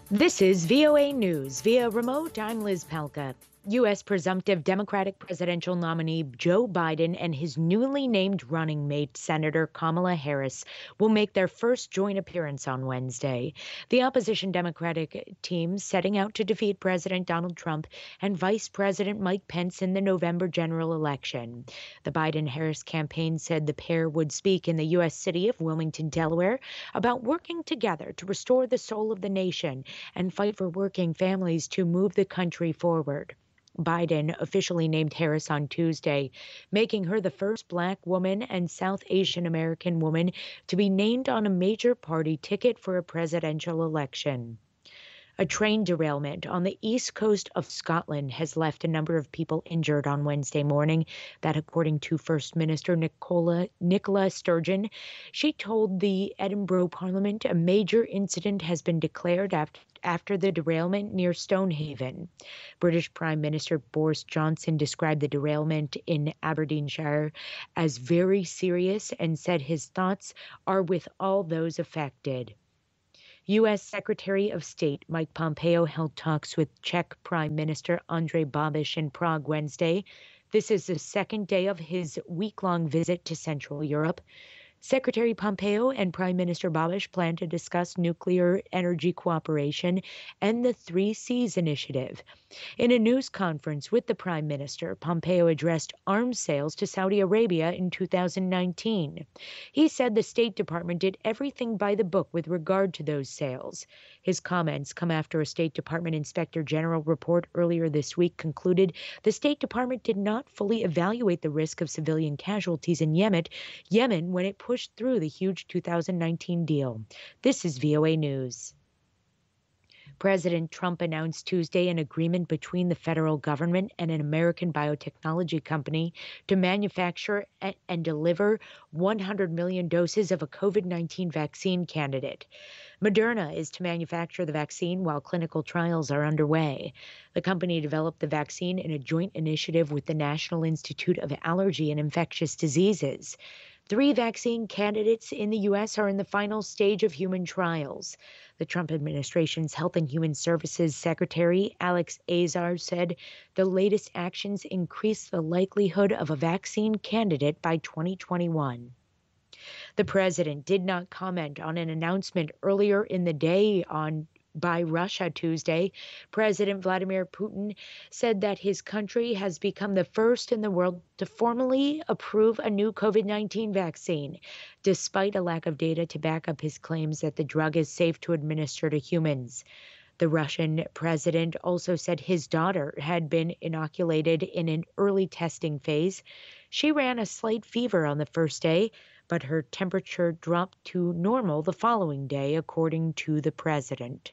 This is VOA News. Via remote, I'm Liz Palka. U.S. presumptive Democratic presidential nominee Joe Biden and his newly named running mate, Senator Kamala Harris, will make their first joint appearance on Wednesday. The opposition Democratic team setting out to defeat President Donald Trump and Vice President Mike Pence in the November general election. The Biden-Harris campaign said the pair would speak in the U.S. city of Wilmington, Delaware, about working together to restore the soul of the nation and fight for working families to move the country forward. Biden officially named Harris on Tuesday, making her the first Black woman and South Asian American woman to be named on a major party ticket for a presidential election. A train derailment on the east coast of Scotland has left a number of people injured on Wednesday morning. That, according to First Minister Nicola Sturgeon. She told the Edinburgh Parliament a major incident has been declared after the derailment near Stonehaven. British Prime Minister Boris Johnson described the derailment in Aberdeenshire as very serious and said his thoughts are with all those affected. U.S. Secretary of State Mike Pompeo held talks with Czech Prime Minister Andrej Babiš in Prague Wednesday. This is the second day of his week-long visit to Central Europe. Secretary Pompeo and Prime Minister Babiš plan to discuss nuclear energy cooperation and the Three Seas Initiative. In a news conference with the Prime Minister, Pompeo addressed arms sales to Saudi Arabia in 2019. He said the State Department did everything by the book with regard to those sales. His comments come after a State Department Inspector General report earlier this week concluded the State Department did not fully evaluate the risk of civilian casualties in Yemen when it pushed through the huge 2019 deal. This is VOA News. President Trump announced Tuesday an agreement between the federal government and an American biotechnology company to manufacture and deliver 100 million doses of a COVID-19 vaccine candidate. Moderna is to manufacture the vaccine while clinical trials are underway. The company developed the vaccine in a joint initiative with the National Institute of Allergy and Infectious Diseases. 3 vaccine candidates in the U.S. are in the final stage of human trials. The Trump administration's Health and Human Services Secretary, Alex Azar, said the latest actions increase the likelihood of a vaccine candidate by 2021. The president did not comment on an announcement earlier in the day by Russia Tuesday. President Vladimir Putin said that his country has become the first in the world to formally approve a new COVID-19 vaccine, despite a lack of data to back up his claims that the drug is safe to administer to humans. The Russian president also said his daughter had been inoculated in an early testing phase. She ran a slight fever on the first day, but her temperature dropped to normal the following day, according to the president.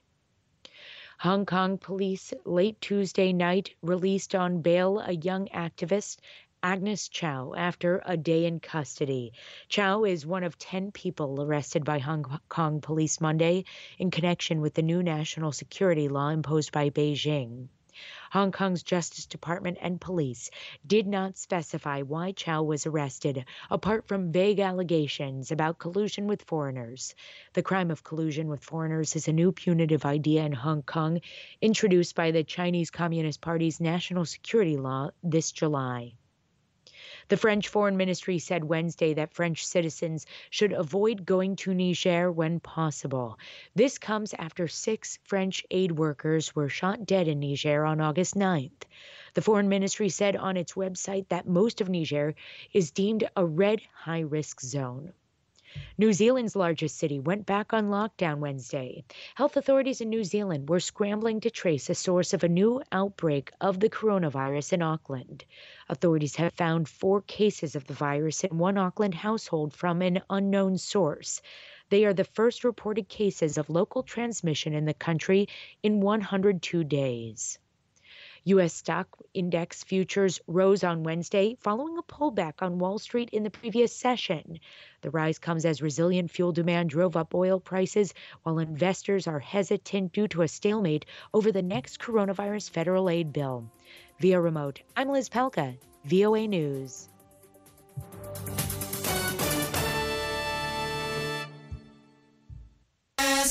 Hong Kong police late Tuesday night released on bail a young activist, Agnes Chow, after a day in custody. Chow is one of 10 people arrested by Hong Kong police Monday in connection with the new national security law imposed by Beijing. Hong Kong's Justice Department and police did not specify why Chow was arrested, apart from vague allegations about collusion with foreigners. The crime of collusion with foreigners is a new punitive idea in Hong Kong, introduced by the Chinese Communist Party's national security law this July. The French Foreign Ministry said Wednesday that French citizens should avoid going to Niger when possible. This comes after 6 French aid workers were shot dead in Niger on August 9th. The Foreign Ministry said on its website that most of Niger is deemed a red high-risk zone. New Zealand's largest city went back on lockdown Wednesday. Health authorities in New Zealand were scrambling to trace a source of a new outbreak of the coronavirus in Auckland. Authorities have found 4 cases of the virus in one Auckland household from an unknown source. They are the first reported cases of local transmission in the country in 102 days. U.S. stock index futures rose on Wednesday following a pullback on Wall Street in the previous session. The rise comes as resilient fuel demand drove up oil prices, while investors are hesitant due to a stalemate over the next coronavirus federal aid bill. Via remote, I'm Liz Pelka, VOA News.